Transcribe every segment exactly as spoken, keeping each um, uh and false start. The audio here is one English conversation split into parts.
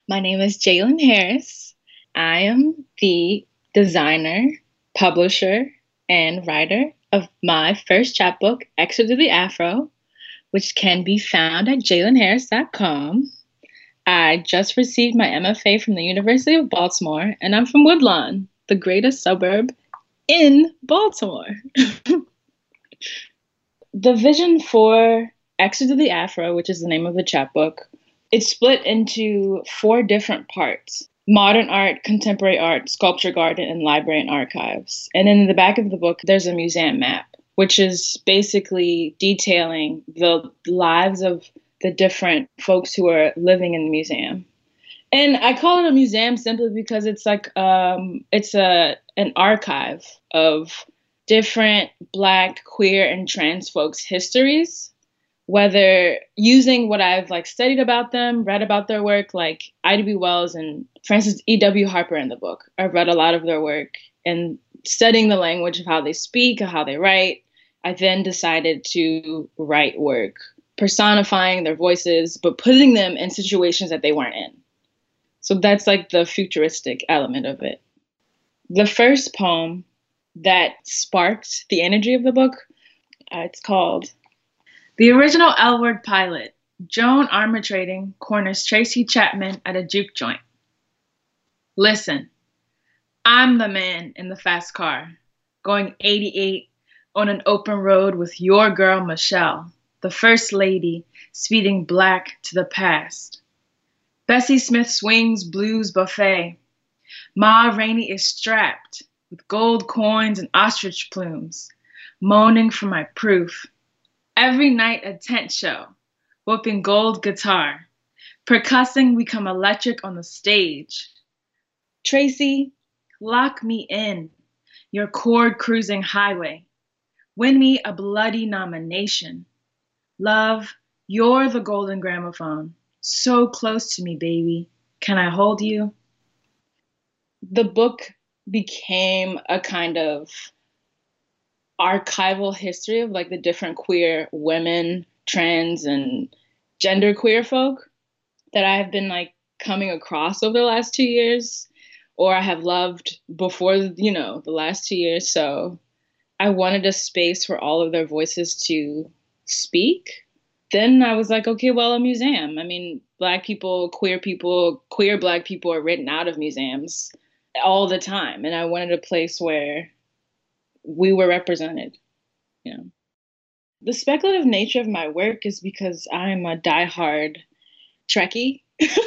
My name is Jalen Harris. I am the designer, publisher, and writer of my first chapbook, Extra to the Afro, which can be found at jalen harris dot com. I just received my M F A from the University of Baltimore, and I'm from Woodlawn, the greatest suburb in Baltimore. The vision for Exit to the Afro, which is the name of the chapbook, it's split into four different parts: modern art, contemporary art, sculpture garden, and library and archives. And then in the back of the book, there's a museum map, which is basically detailing the lives of the different folks who are living in the museum. And I call it a museum simply because it's like um, it's a an archive of different Black, queer, and trans folks' histories, whether using what I've like studied about them, read about their work, like Ida B. Wells and Frances E W. Harper in the book. I've read a lot of their work and studying the language of how they speak, how they write. I then decided to write work personifying their voices, but putting them in situations that they weren't in. So that's like the futuristic element of it. The first poem that sparked the energy of the book, uh, it's called The Original L Word Pilot. Joan Armatrading corners Tracy Chapman at a juke joint. Listen, I'm the man in the fast car, going eighty-eight on an open road with your girl Michelle, the first lady, speeding black to the past. Bessie Smith swings blues buffet. Ma Rainey is strapped with gold coins and ostrich plumes, moaning for my proof. Every night a tent show, whooping gold guitar. Percussing, we come electric on the stage. Tracy, lock me in, your chord cruising highway. Win me a bloody nomination. Love, you're the golden gramophone. So close to me, baby. Can I hold you? The book became a kind of archival history of like the different queer women, trans, and gender queer folk that I have been like coming across over the last two years, or I have loved before, you know, the last two years. So I wanted a space for all of their voices to speak. Then I was like, okay, well, a museum. I mean, Black people, queer people, queer Black people are written out of museums all the time. And I wanted a place where we were represented, you know. The speculative nature of my work is because I'm a diehard Trekkie.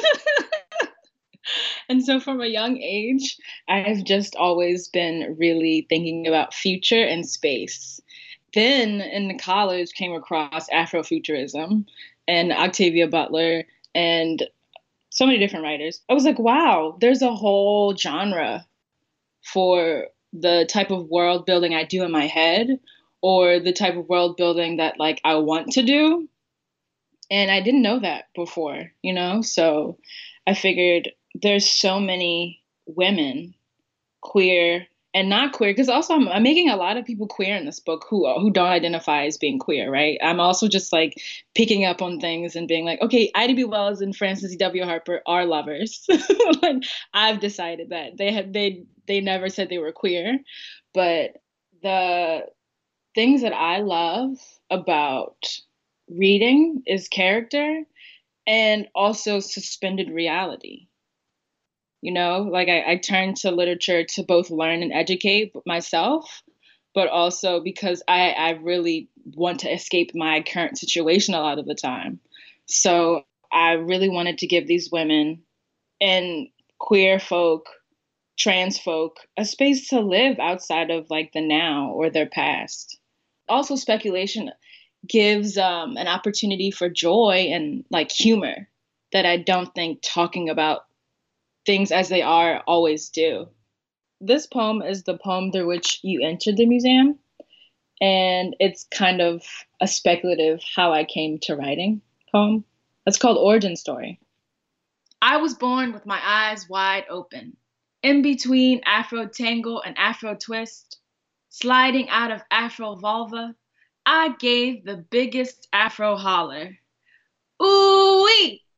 And so from a young age, I've just always been really thinking about future and space. Then in college came across Afrofuturism and Octavia Butler and so many different writers. I was like, wow, there's a whole genre for the type of world building I do in my head or the type of world building that like I want to do. And I didn't know that before, you know? So I figured there's so many women, queer and not queer, because also I'm, I'm making a lot of people queer in this book who who don't identify as being queer, right? I'm also just like picking up on things and being like, okay, Ida B. Wells and Frances E W. Harper are lovers. Like I've decided that they had they they never said they were queer, but the things that I love about reading is character and also suspended reality. You know, like I, I turn to literature to both learn and educate myself, but also because I, I really want to escape my current situation a lot of the time. So I really wanted to give these women and queer folk, trans folk, a space to live outside of like the now or their past. Also, speculation gives um, an opportunity for joy and like humor that I don't think talking about things as they are always do. This poem is the poem through which you entered the museum, and it's kind of a speculative how I came to writing poem. It's called Origin Story. I was born with my eyes wide open, in between Afro tangle and Afro twist, sliding out of Afro vulva. I gave the biggest Afro holler. Ooh-wee!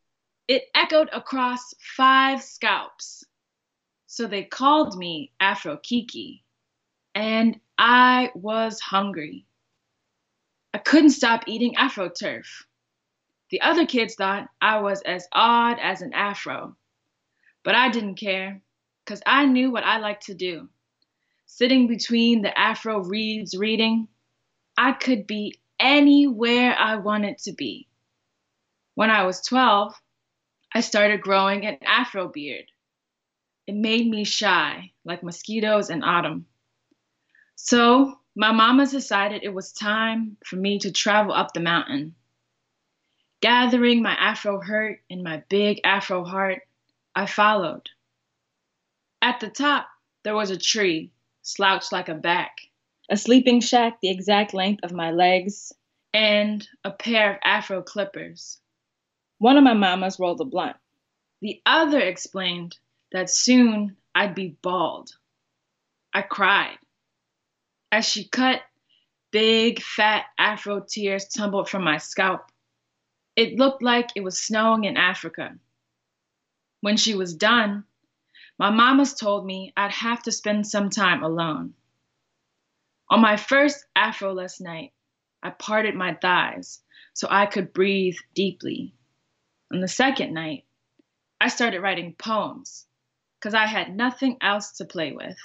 It echoed across five scalps. So they called me Afro Kiki, and I was hungry. I couldn't stop eating Afro turf. The other kids thought I was as odd as an Afro, but I didn't care, because I knew what I liked to do. Sitting between the Afro reeds reading, I could be anywhere I wanted to be. When I was twelve, I started growing an Afro beard. It made me shy, like mosquitoes in autumn. So my mama decided it was time for me to travel up the mountain. Gathering my Afro hurt in my big Afro heart, I followed. At the top, there was a tree, slouched like a back, a sleeping shack the exact length of my legs, and a pair of Afro clippers. One of my mamas rolled a blunt. The other explained that soon I'd be bald. I cried. As she cut, big, fat Afro tears tumbled from my scalp. It looked like it was snowing in Africa. When she was done, my mamas told me I'd have to spend some time alone. On my first Afro-less night, I parted my thighs so I could breathe deeply. On the second night, I started writing poems because I had nothing else to play with.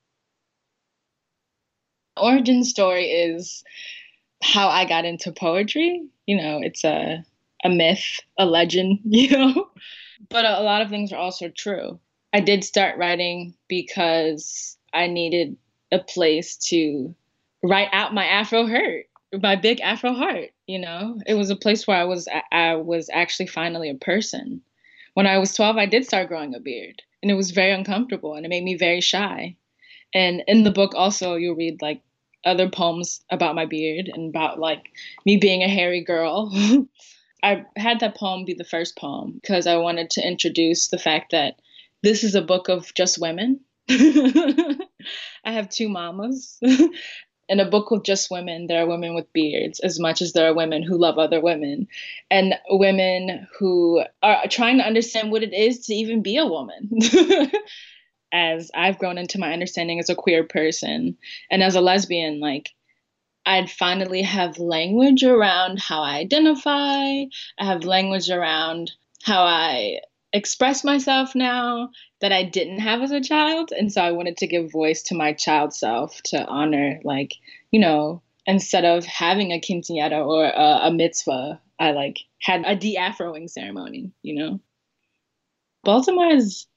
Origin story is how I got into poetry. You know, it's a a myth, a legend, you know, but a, a lot of things are also true. I did start writing because I needed a place to write out my Afro hurt, my big Afro heart. You know, it was a place where I was I was actually finally a person. When I was twelve, I did start growing a beard, and it was very uncomfortable, and it made me very shy. And in the book, also, you'll read like other poems about my beard and about like me being a hairy girl. I had that poem be the first poem because I wanted to introduce the fact that this is a book of just women. I have two mamas. In a book with just women, there are women with beards as much as there are women who love other women, and women who are trying to understand what it is to even be a woman. As I've grown into my understanding as a queer person and as a lesbian, like I'd finally have language around how I identify. I have language around how I express myself now that I didn't have as a child. And so I wanted to give voice to my child self to honor, like, you know, instead of having a quinceañera or a, a mitzvah, I like had a de-afroing ceremony, you know. Baltimore is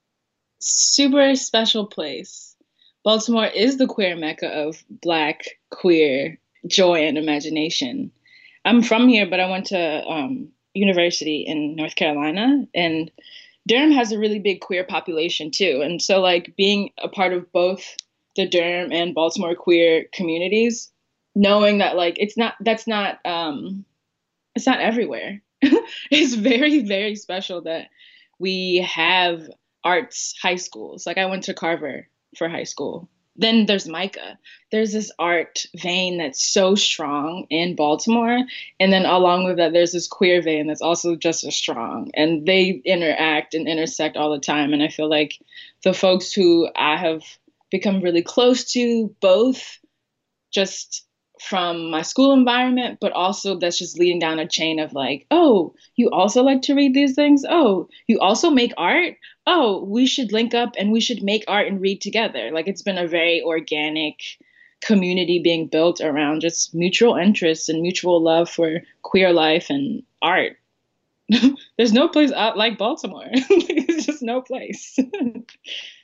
super special place. Baltimore is the queer mecca of Black queer joy and imagination. I'm from here, but I went to um, university in North Carolina, and Durham has a really big queer population too. And so like being a part of both the Durham and Baltimore queer communities, knowing that like it's not that's not um, it's not everywhere. It's very, very special that we have arts high schools. Like I went to Carver for high school. Then there's MICA. There's this art vein that's so strong in Baltimore. And then along with that, there's this queer vein that's also just as strong. And they interact and intersect all the time. And I feel like the folks who I have become really close to, both just from my school environment, but also that's just leading down a chain of like, oh, you also like to read these things? Oh, you also make art? Oh, we should link up and we should make art and read together. Like it's been a very organic community being built around just mutual interests and mutual love for queer life and art. There's no place out like Baltimore. There's just no place.